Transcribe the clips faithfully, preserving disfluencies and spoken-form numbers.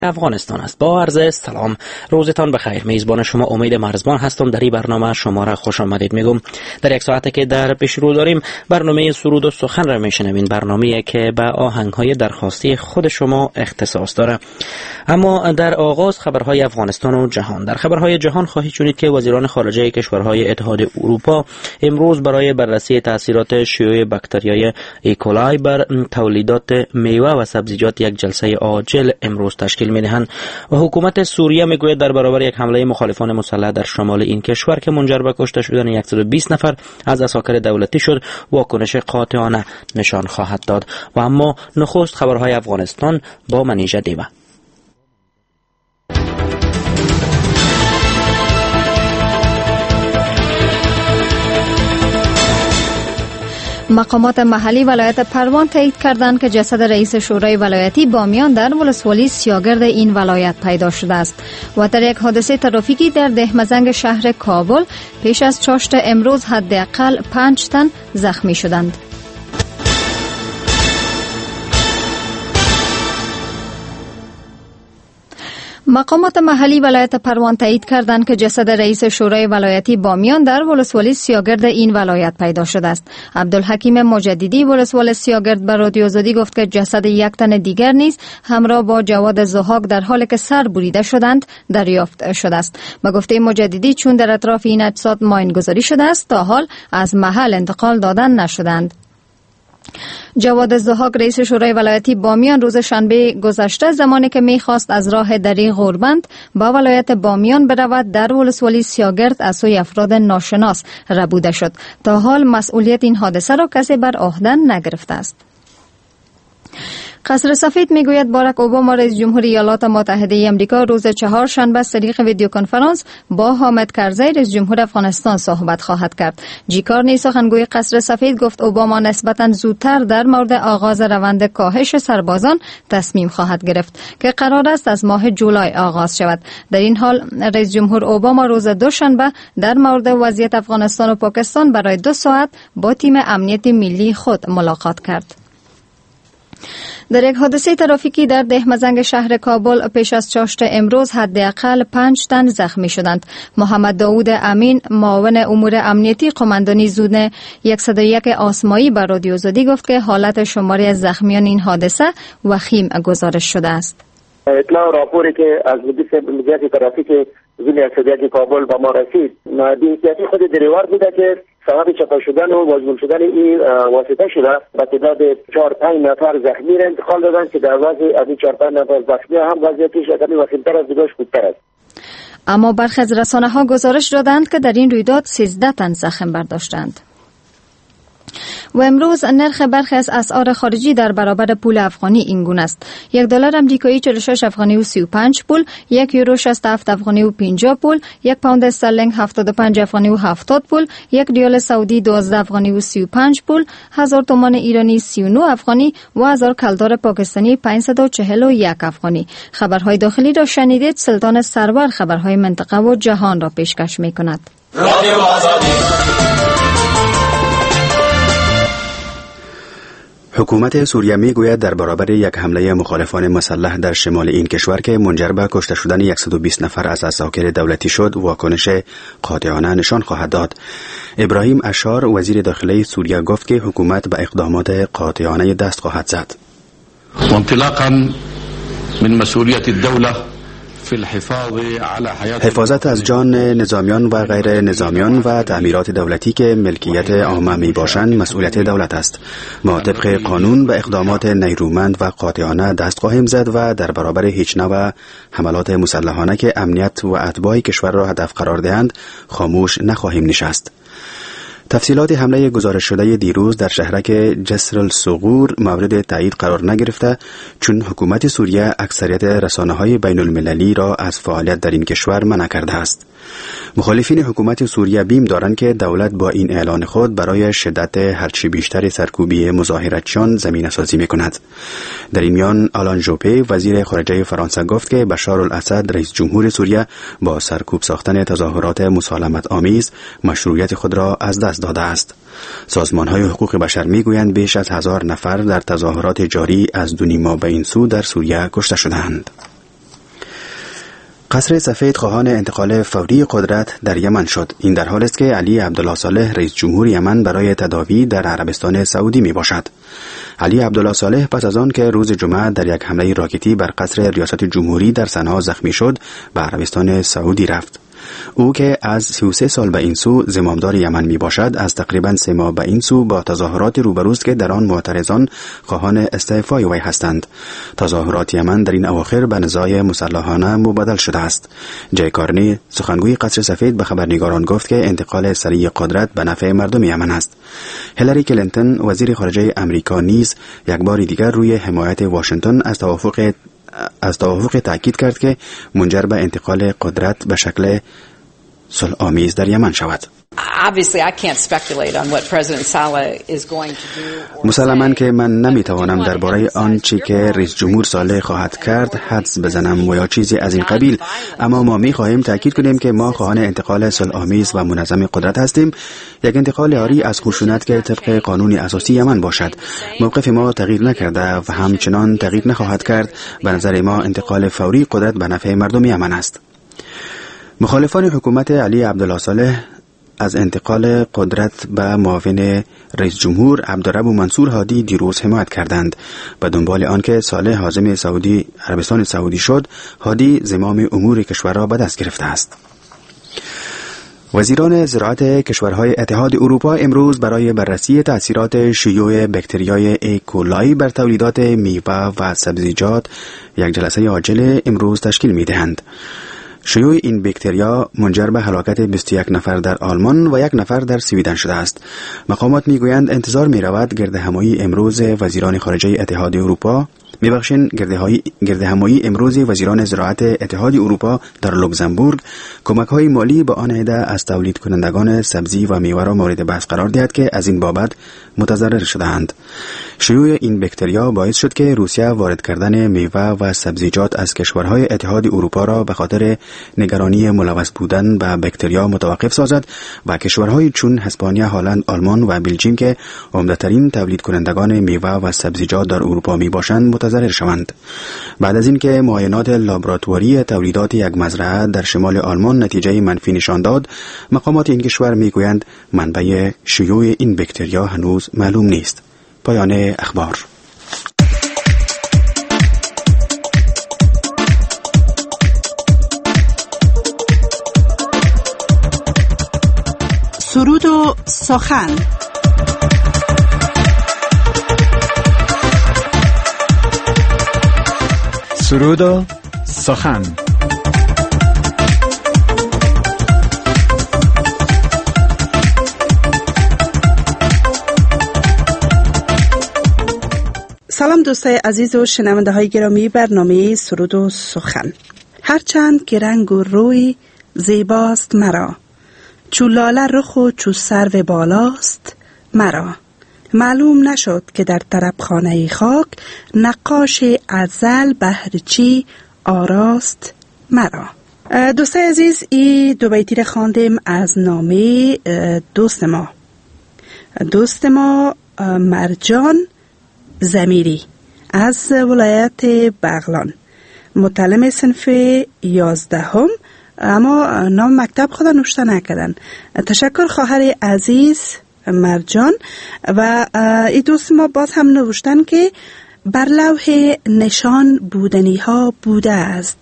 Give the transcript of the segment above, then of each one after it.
افغانستان است. با عرض سلام، روزتان بخیر. میزبان شما امید مرزبان هستم. در این برنامه شما را خوش آمدید میگم. در یک ساعته که در پیش رو داریم برنامه سرود و سخن را میشنوین، برنامه‌ای که به آهنگ‌های درخواستی خود شما اختصاص داره. اما در آغاز خبرهای افغانستان و جهان. در خبرهای جهان خواهید شنید که وزیران خارجه کشورهای اتحاد اروپا امروز برای بررسی تاثیرات شیوع باکتریای ایکولای بر تولیدات میوه و سبزیجات یک جلسه عاجل امروز تشکیل می‌دهند. و حکومت سوریه میگوید در برابر یک حمله مخالفان مسلح در شمال این کشور که منجر به کشته شدن صد و بیست نفر از عساکر دولتی شد، واکنش قاطعانه نشان خواهد داد. و اما نخست خبرهای افغانستان با منیژه دیوه. مقامات محلی ولایت پروان تایید کردند که جسد رئیس شورای ولایتی بامیان در ولسوالی سیاگرد این ولایت پیدا شده است و در یک حادثه ترافیکی در دهمزنگ شهر کابل پیش از چاشت امروز حداقل پنج تن زخمی شدند. مقامات محلی ولایت پروان تایید کردند که جسد رئیس شورای ولایتی بامیان در ولسوالی سیاگرد این ولایت پیدا شده است. عبدالحکیم مجددی ولسوالی سیاگرد به رادیو آزادی گفت که جسد یک تن دیگر نیز همراه با جواد ضحاک در حالی که سر بریده شدند دریافت شده است. به گفته مجددی چون در اطراف این اجساد ماینگذاری شده است تا حال از محل انتقال دادن نشدند. جواد ضحاک رئیس شورای ولایتی بامیان روز شنبه گذشته زمانی که می‌خواست از راه دری غوربند با ولایت بامیان برود در ولسوالی سیاگرد از سوی افراد ناشناس ربوده شد. تا حال مسئولیت این حادثه را کسی بر عهده نگرفته است. قصر سفید میگوید باراک اوباما رئیس جمهور ایالات متحده آمریکا روز چهارشنبه از طریق ویدیو کنفرانس با حامد کرزی رئیس جمهور افغانستان صحبت خواهد کرد. جیکارنی سخنگوی قصر سفید گفت اوباما نسبتاً زودتر در مورد آغاز روند کاهش سربازان تصمیم خواهد گرفت که قرار است از ماه جولای آغاز شود. در این حال رئیس جمهور اوباما روز دوشنبه در مورد وضعیت افغانستان و پاکستان برای دو ساعت با تیم امنیت ملی خود ملاقات کرد. در یک حادثه ترافیکی در دهمزنگ شهر کابل پیش از چاشت امروز حداقل پنج تن زخمی شدند. محمد داوود امین معاون امور امنیتی قماندانی زون صد و یک آسمایی به رادیو آزادی گفت که حالت شماری از زخمیان این حادثه وخیم گزارش شده است. اطلاع و راپوری که از مدیریت ترافیک زون صد و یک کابل به ما رسید، بی‌احتیاطی خود دریور بوده که سبب چپا شدن و واژگون شدن این واسطه شده. به تعداد چهار پنج نفر زخمی را انتقال دادن که در وضع از این چهار پنج نفر زخمی هم وضعیتش کمی وخیم‌تر از دیگرش خوبتر است. اما برخی از رسانه‌ها گزارش دادند که در این رویداد سیزده تن زخم برداشتند. و امروز نرخ برخی از اسعار خارجی در برابر پول افغانی این گونه است: یک دلار امریکایی چهل و شش افغانی و سی و پنج پول، یک یورو شصت و هفت افغانی و پنجاه پول، یک پوند استرلینگ هفتاد و پنج افغانی و هفتاد پول، یک ریال سعودی دوازده افغانی و سی و پنج پول، هزار تومان ایرانی سی و نه افغانی و هزار کلدار پاکستانی پانصد و چهل و یک افغانی. خبرهای داخلی را شنیدید. سلطان سرور خبرهای منطقه و جهان را پیشکش می‌کند. رادیو آزادی. حکومت سوریه میگوید در برابر یک حمله مخالفان مسلح در شمال این کشور که منجر به کشته شدن صد و بیست نفر از عساکر دولتی شد، واکنش قاطعانه نشان خواهد داد. ابراهیم اشار وزیر داخلی سوریه گفت که حکومت به اقدامات قاطعانه دست خواهد زد. وانطلاقا من مسئولیت الدوله حفاظت از جان نظامیان و غیر نظامیان و تعمیرات دولتی که ملکیت عامه می باشند مسئولیت دولت است. ما طبق قانون به اقدامات نیرومند و قاطعانه دست خواهیم زد و در برابر هیچ نوع حملات مسلحانه که امنیت و اتباع کشور را هدف قرار دهند خاموش نخواهیم نشست. تفصیلات حمله گزارش شده دیروز در شهرک جسر الثغور مورد تایید قرار نگرفته، چون حکومت سوریه اکثریت رسانه‌های بین المللی را از فعالیت در این کشور منع کرده است. مخالفین حکومت سوریه بیم دارند که دولت با این اعلان خود برای شدت هرچی بیشتر سرکوبی مظاهراتیان زمینه سازی می‌کند. در این میان آلان جوپه وزیر خارجه فرانسه گفت که بشار الاسد رئیس جمهور سوریه با سرکوب ساختن تظاهرات مسالمت آمیز مشروعیت خود را از دست داده است. سازمان‌های حقوق بشر می‌گویند بیش از هزار نفر در تظاهرات جاری از دو نیم ماه به این سو در سوریه کشته شدند. قصر سفید خواهان انتقال فوری قدرت در یمن شد. این در حالی است که علی عبدالله صالح رئیس جمهور یمن برای تداوی در عربستان سعودی می باشد. علی عبدالله صالح پس از آن که روز جمعه در یک حمله راکتی بر قصر ریاست جمهوری در صنعا زخمی شد، به عربستان سعودی رفت. او که از سی و سه سال به این سو زمامدار یمن می باشد، از تقریبا سه ماه به این سو با تظاهرات روبروست که در آن معترضان خواهان استعفای وی هستند. تظاهرات یمن در این اواخر به نزاع مسلحانه مبادل شده است. جی کارنی سخنگوی قصر سفید به خبرنگاران گفت که انتقال سریع قدرت به نفع مردم یمن است. هیلاری کلینتون وزیر خارجه امریکا نیز یک بار دیگر روی حمایت واشنگتن از توافق از توافق تأکید کرد که منجر به انتقال قدرت به شکل صلح‌آمیز در یمن شود. مسلماً که من نمیتوانم درباره آنچه که رئیس جمهور صالح خواهد کرد حدس بزنم و یا چیزی از این قبیل، اما ما می‌خواهیم تأکید کنیم که ما خواهان انتقال صلح‌آمیز و منظم قدرت هستیم، یک انتقال عاری از خشونت که طبق قانون اساسی یمن باشد. موقف ما تغییر نکرده و همچنان تغییر نخواهد کرد. به نظر ما انتقال فوری قدرت به نفع مردم یمن است. مخالفان حکومت علی عبدالله صالح از انتقال قدرت به معاون رئیس جمهور عبدالرب منصور هادی دیروز حمایت کردند. به دنبال آنکه صالح حاکم سعودی عربستان سعودی شد، هادی زمام امور کشور را به دست گرفته است. وزیران زراعت کشورهای اتحاد اروپا امروز برای بررسی تأثیرات شیوع بکتریای ایکولای بر تولیدات میوه و سبزیجات یک جلسه عاجل امروز تشکیل می‌دهند. شیوع این بکتریا منجر به هلاکت بیست و یک نفر در آلمان و یک نفر در سویدن شده است. مقامات میگویند انتظار می‌رود گردهمایی امروز وزیران خارجه اتحاد اروپا میبخشین گردهمایی امروز وزیران زراعت اتحاد اروپا در لوکزامبورگ کمک‌های مالی به آن عده از تولید کنندگان سبزی و میوه را مورد بحث قرار دهد که از این بابت متضرر شدهاند. شیوع این بکتریا باعث شد که روسیه وارد کردن میوه و سبزیجات از کشورهای اتحاد اروپا را به خاطر نگرانی ملوث بودن به بکتریا متوقف سازد و کشورهای چون اسپانیا، هلند، آلمان و بلژیک که عمده‌ترین تولید کنندگان میوه و سبزیجات در اروپا میباشند متضرر شوند. بعد از اینکه معاینات لابراتواری تولیدات یک مزرعه در شمال آلمان نتیجه منفی نشان داد، مقامات این کشور میگویند منبع شیوع این بکتریا هنوز معلوم نیست. پایان اخبار. سرود و سخن. سرود و سخن. سلام دوستای عزیز و شنونده های گرامی برنامه سرود و سخن. هرچند که رنگ و روی زیباست مرا، چو لاله رخ و چو سرو بالاست مرا، معلوم نشد که در طرب خانه خاک نقاش ازل بهرچی آراست مرا. دوستای عزیز، این دو بیتی را خواندیم از نامه دوست ما دوست ما مرجان زمیری از ولایت بغلان، متعلم صنف یازدهم، اما نام مکتب خدا نوشته نکردن. تشکر خواهر عزیز مرجان. و این دوست ما باز هم نوشتن که بر لوح نشان بودنی ها بوده است،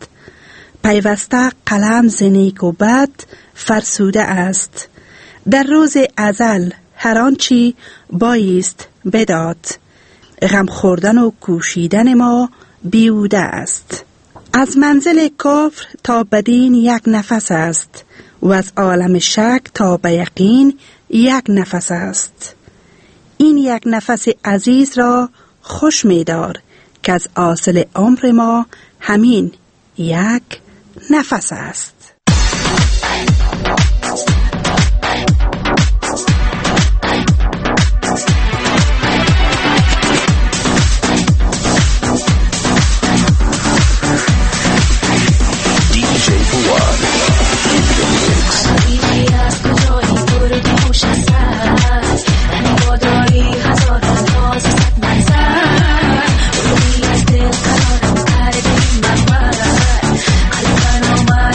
پیوسته قلم ز نیک و بد فرسوده است، در روز ازل هر آنچی بایست بداد، غم خوردن و کوشیدن ما بیهوده است. از منزل کفر تا بدین یک نفس است، و از عالم شک تا به یقین یک نفس است. این یک نفس عزیز را خوش می‌دار، که از حاصل عمر ما همین یک نفس است. Alabama,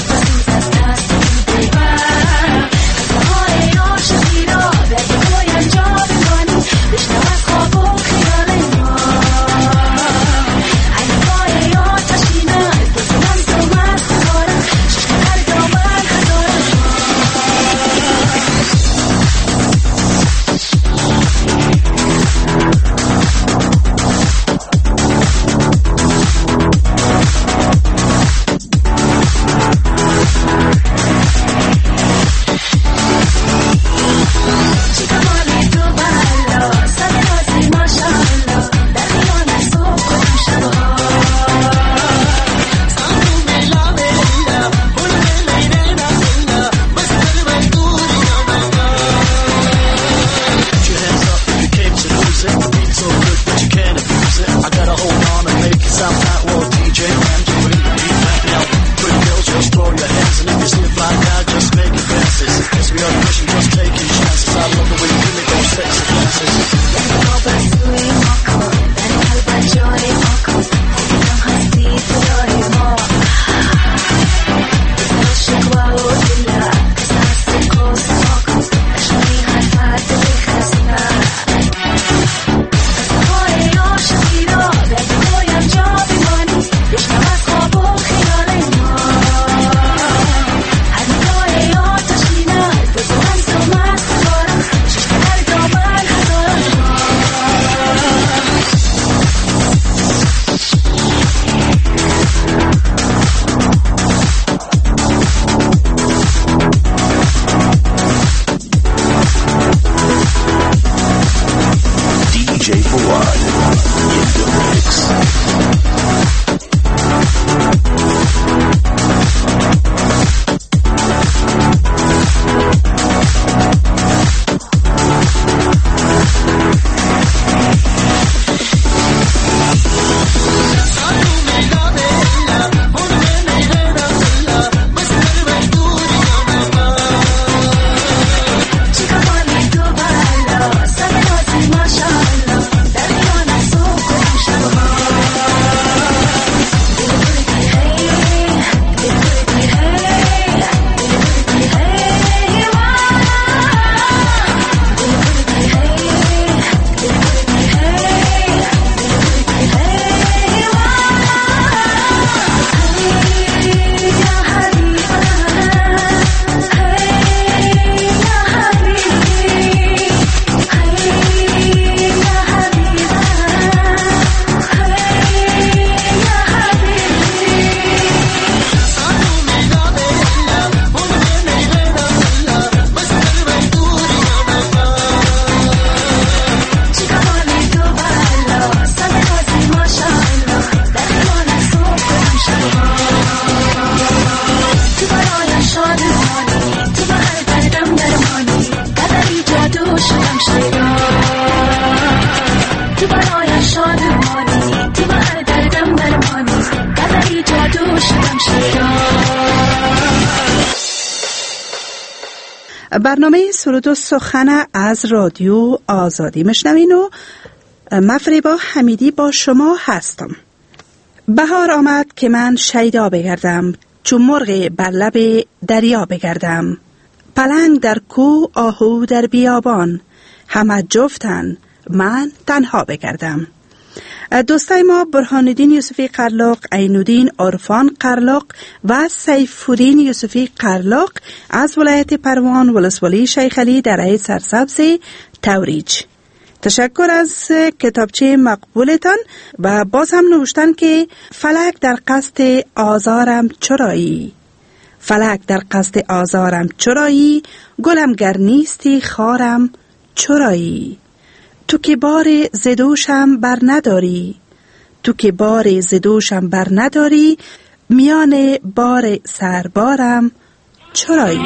برنامه سرود و سخن از رادیو آزادی مشنوین و مفریبا حمیدی با شما هستم. بهار آمد که من شیدا بگردم، چون مرغ بر لب دریا بگردم. پلنگ در کو، آهو در بیابان، همه جفتن من تنها بگردم. دوستای ما برهانالدین یوسفی قرلاق، عینالدین عرفان قرلاق و سیفالدین یوسفی قرلاق از ولایت پروان ولسوالی شیخ علی دره سرسبز توریج. تشکر از کتابچه مقبولتان و باز هم نوشتن که فلک در قصد آزارم چرایی، فلک در قصد آزارم چرایی، گلم گر نیستی خارم چرایی. تو که بار زدوشم بر نداری، تو که بار زدوشم بر نداری، میان بار سربارم چرایی.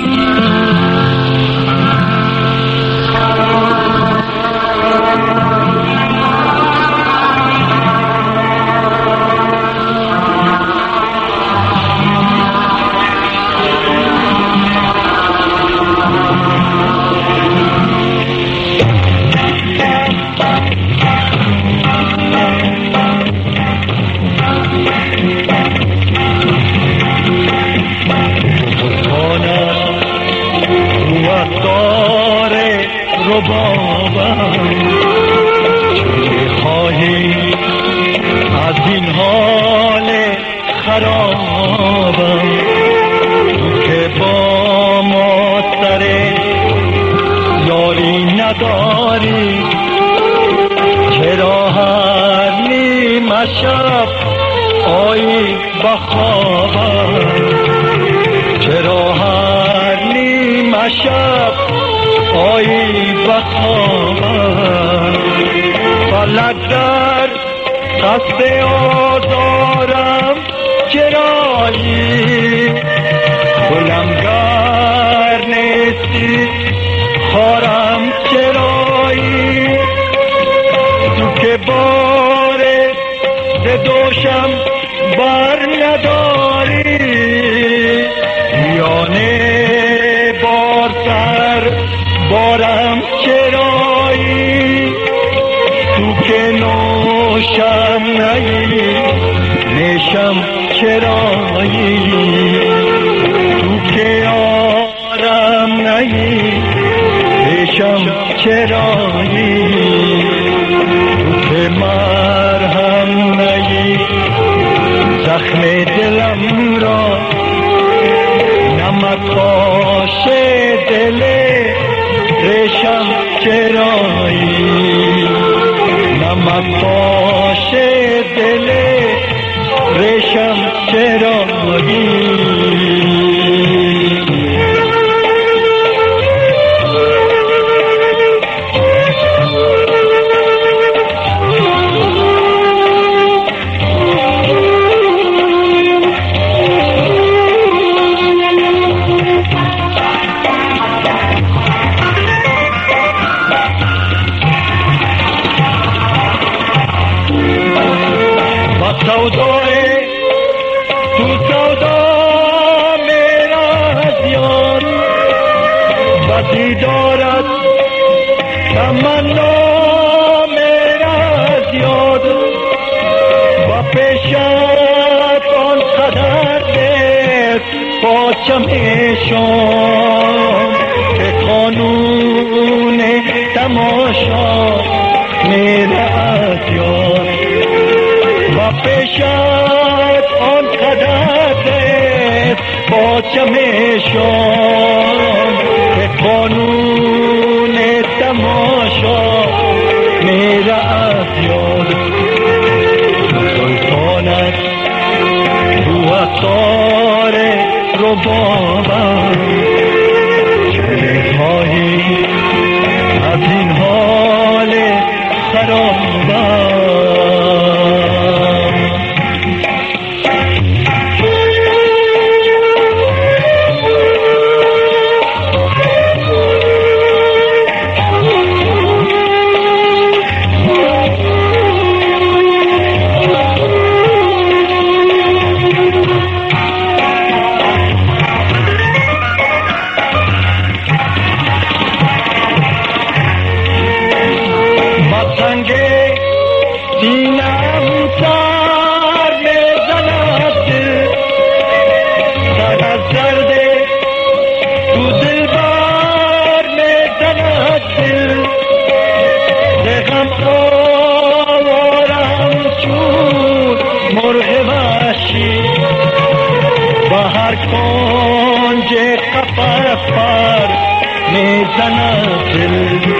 هر کنج قفس پر میزند دل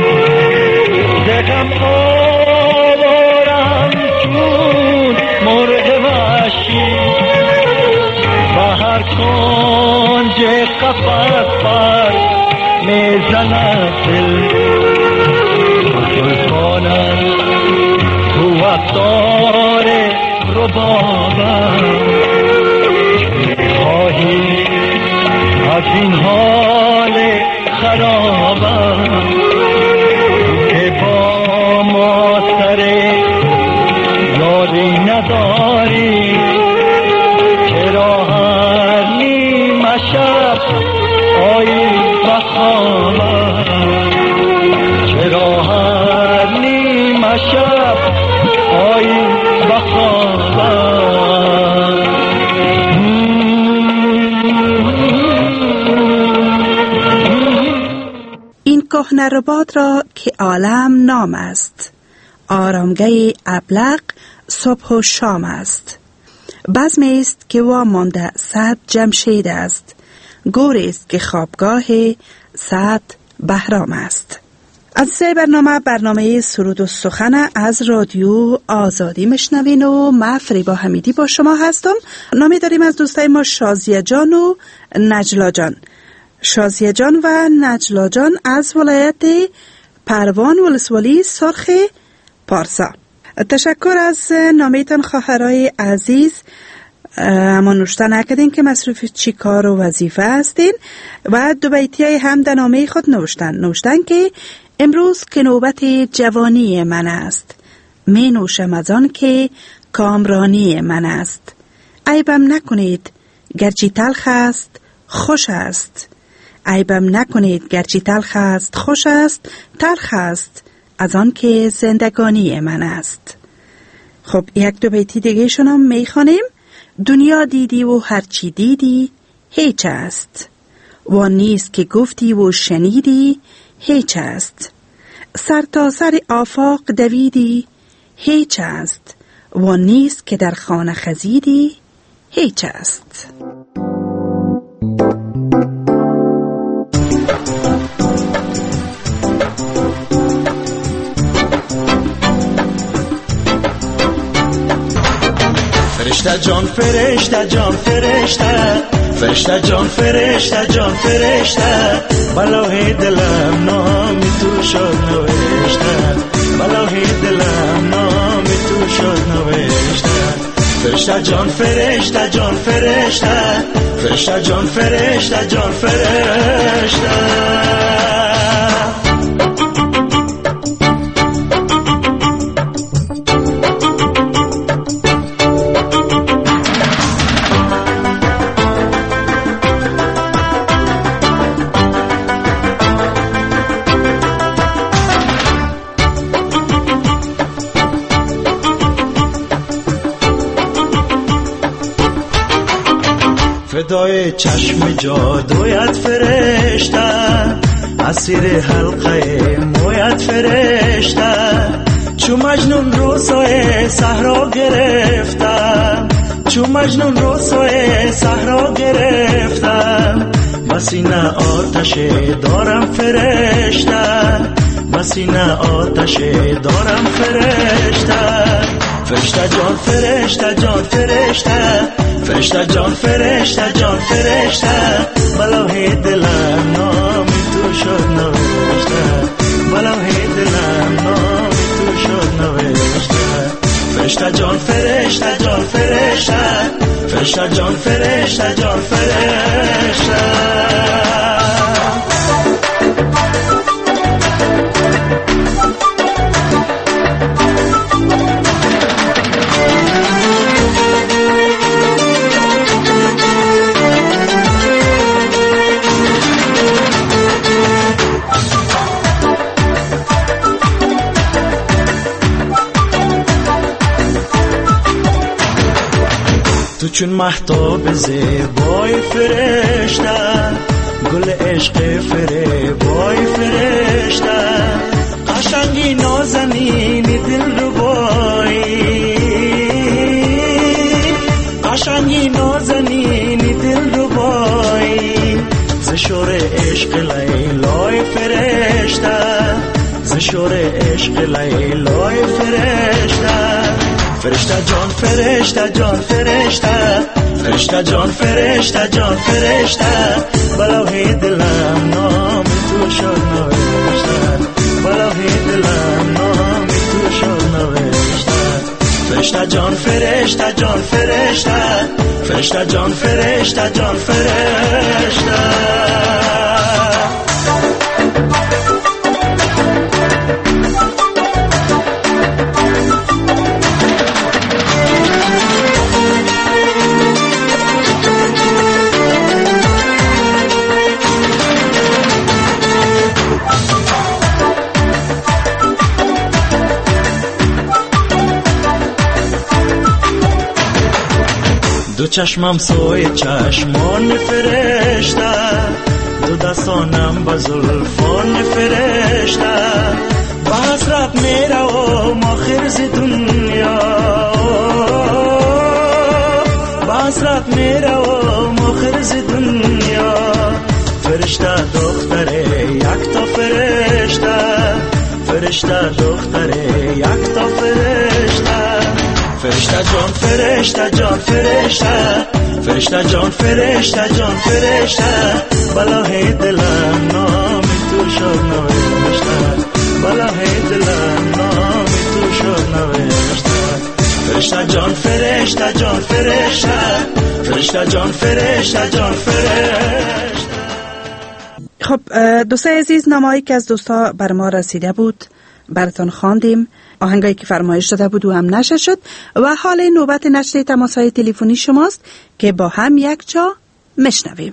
دغم آوارم چون مرغ وحشی و هر کنج قفس پر میزند دل سلطانم تو افطار ربابم میخواهی از این حال خرابم که با ما سر یاری نداری چرا هر نیمه شب آیی بخوابم چرا هر نیمه شب آیی بخوابم این کهنه رباط را که عالم نام است، آرامگاه ابلق صبح و شام است. بزم است که وامانده صد جمشید است، گور است که خوابگاه صد بهرام است. از برنامه برنامه سرود و سخن از رادیو آزادی مشنوین و من فریبا حمیدی با شما هستم. نامی داریم از دوستای ما شازیه جان و نجلا جان. شازیه جان و نجلا جان از ولایت پروان ولسوالی سرخ پارسا. تشکر از نامیتان خواهرای عزیز. اما نوشته نکردین که مصروف چی کار و وظیفه هستین و دو بیتی های هم در نامه خود نوشتن نوشتن که امروز که نوبت جوانی من است، می نوشم از آن که کامرانی من است. عیبم نکنید گرچه تلخ است خوش است، عیبم نکنید گرچه تلخ است خوش است، تلخ است از آن که زندگانی من است. خب یک دو بیتی دیگه شنم می خوانیم. دنیا دیدی و هرچی دیدی هیچ است، و نیست که گفتی و شنیدی هیچ است. سر تا سر آفاق دویدی هیچ است، و نیست که در خانه خزیدی هیچ است. فرشته جان فرشته جان فرشته فرشته جان فرشته جان فرشته بلای دلم نام تو شد نوشته بلای دلم نام تو شد نوشته فرشته جان فرشته جان فرشته فرشته جان فرشته جان فرشته فدای چشم جادویت فرشته، اسیر حلقه مویت فرشته، چو مجنون روسای صحرا گرفتم، چو مجنون روسای صحرا گرفتم، بسینه آتش دارم فرشته، بسینه آتش دارم فرشته. فرشته جان فرشته جان فرشته فرشته جان فرشته جان فرشته بلای دلم نام تو شد نوشته بلای دلم نام تو شد نوشته فرشته جان فرشته جان فرشته فرشته جان فرشته جان فرشته. تو چون مهتاب زیبای فرشته، گل عشق فریبای فرشته، قشنگی نازنینی دلربایی، قشنگی نازنینی دلربایی، شور عشق لیلای فرشته فرشته جان فرشته جان فرشته فرشته جان فرشته جان فرشته بلوی دلم نام تو شد نوشته بلوی دلم نام تو شد نوشته فرشته جان فرشته جان فرشته فرشته جان فرشته جان فرشته دو چشمم سوی چشمان فرشته دو دستانم با زلفان فرشته با حسرت میره و ما خرز دنیا با حسرت میره و ما خرز دنیا فرشته دختر یک تا فرشته فرشته دختر یک تا فرشته فرشته جان فرشته جان فرشته فرشته جان فرشته جان فرشته بلای دلم نام تو شد نوشته بلای دلم نام تو شد نوشته فرشته جان فرشته جان فرشته فرشته جان فرشته جان فرشته. خب دوستای عزیز، نامه‌ای که از دوستا بر ما رسیده بود براتون خواندیم، آهنگایی که فرمایش داده بود و هم نشر شد و حال نوبت نشر تماس‌های تلفنی شماست که با هم یک جا مشنویم.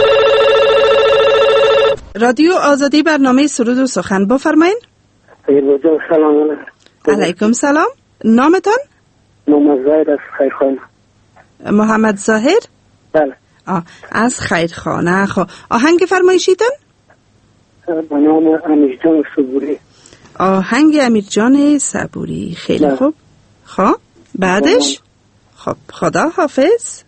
رادیو آزادی، برنامه سرود و سخن، بفرمایید. سلام علیکم سلام. نامتان؟ محمد ظاهر از خیرخانه. محمد ظاهر؟ بله. آه از خیرخانه. خب آهنگ فرمایشیتون؟ به نام امیرجان صبوری. آهنگ امیرجان صبوری. خیلی نه. خوب. خب بعدش؟ خب خدا حافظ.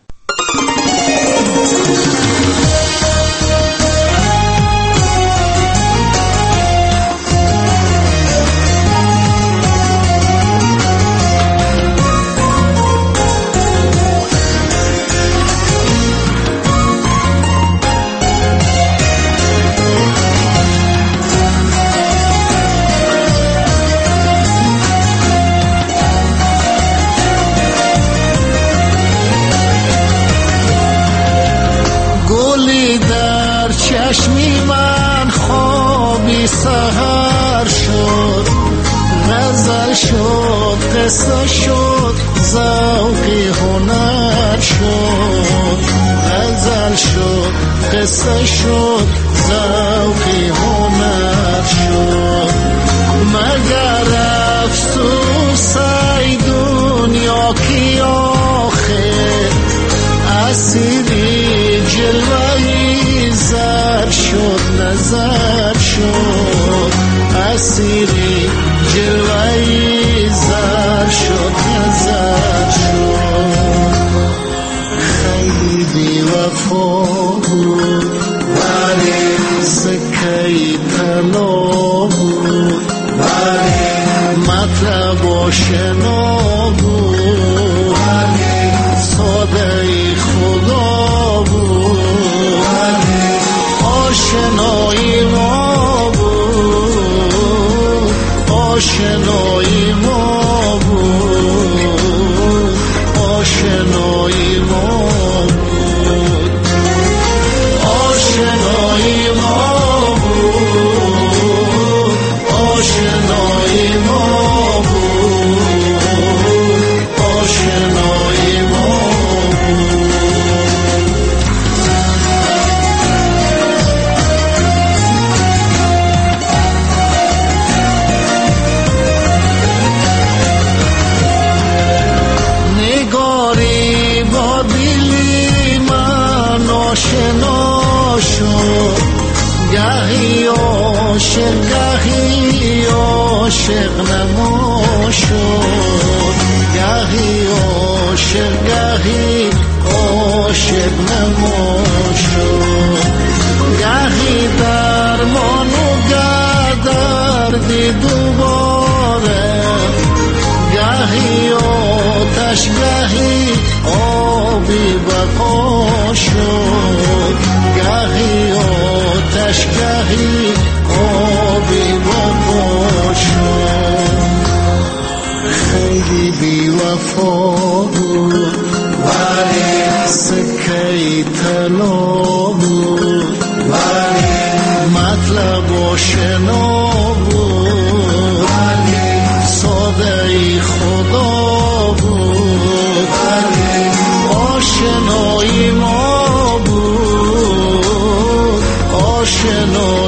چشمی من خوابی سحر شد، غزل شد، قصه شد، ذوقی هنر شد. غزل شد، قصه شد، ذوقی هنر شد. مگر افسوس ای دنیا کی آخر اسیری جلوهی زر شد، نظر شد. اسیری جلوهی زر شد، نظر شد. خیلی بی وفا بود ولی سکهی طلا بود، ولی مطلب آشنا بود، ولی ساده خدا بود، ولی آشنایی ما بود، آشنایی ما بود، آشنایی ما بود، آشنایی ما بود، آشنایی ما بود، آشنایی ما بود. نگاری با دلی من آشنا شد، گهی عاشق گهی عاشق نما شد، گهی عاشق گهی عاشق نما شد. گهی درمان و گه در آمدی دوباره، گاهی آتش گاهی آبی بقا شد، گاهی آتش گاهی آبی بقا شد. خیلی بی وفا بود ولی سکه طلا بود، ولی مطلب آشنا بود، ولی ساده ای خدا بود، ولی آشنایی ما بود، آشنایی